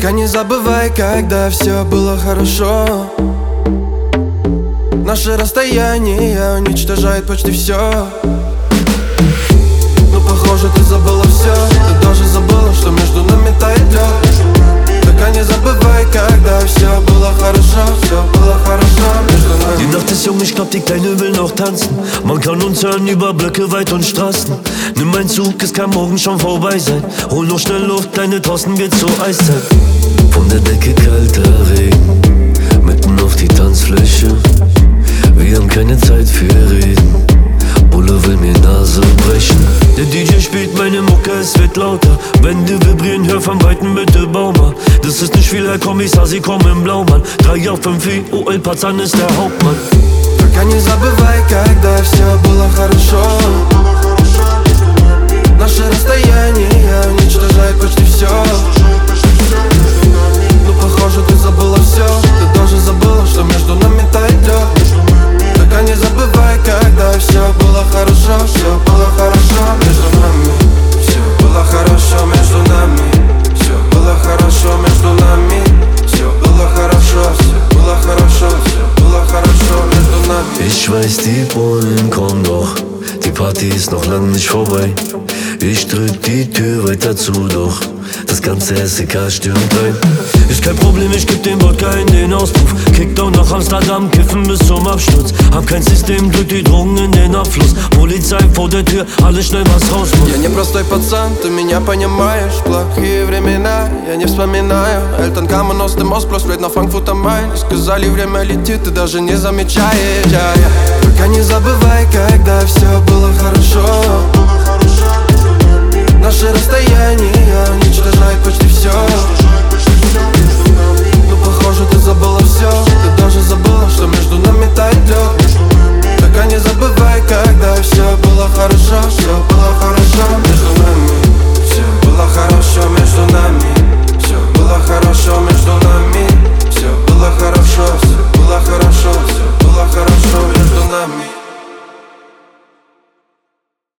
Только не забывай, когда все было хорошо. Наше расстояние уничтожает почти все. Ну похоже, ты забыла все. Ты даже забыла, что между нами тает лед. Только не забывай, когда все было хорошо. Все было хорошо между нами. Die Nacht ist jung, ich glaub die Kleine will noch tanzen. Man kann uns hören über Blöcke, weit und Straßen. Nimm mein Zug, es kann morgen schon vorbei sein. Hol noch schnell Luft, kleine Thorsten geht zur Eiszeit. Von der Decke kalter Regen, mitten auf die Tanzfläche. Wir haben keine Zeit für Reden. Bulle will mir Nase brechen. Der DJ spielt meine Mucke, es wird lauter. Wände vibrieren, hör von Weitem bitte bau mal. Das ist nicht viel, Herr Kommissar, Sie kommen im Blaumann. 3 auf 5 wie OL Pazan ist der Hauptmann. Только не забывай, когда все было хорошо. Наше расстояние уничтожает почти все. Ну похоже, ты забыла все. Ты тоже забыла, что между нами тает лед. Только не забывай, когда все было хорошо. Все было хорошо между нами. Все было хорошо между нами. Все было хорошо между nami. Все было хорошо, все было хорошо, все было хорошо между nami. Ich weiß, die Bullen kommen doch. Die Party ist noch lang nicht vorbei. Ich drück die Tür weiter zu, doch das ganze SEK stürmt ein. Ist kein Problem, ich geb dem Wodka in den Auspuff. Kickdown nach Amsterdam, kiffen bis zum Absturz. Hab kein System, drück die Drogen in den Abfluss. Polizei vor der Tür, alles schnell was raus muss. Я не простой пацан, ты меня понимаешь. Плохие времена, я не вспоминаю. Эльтон Камен aus dem Ostblock, straight на Frankfurt am Main. Сказали, время летит, ты даже не замечаешь. Только не забывай, когда все было хорошо. Наше расстояние уничтожает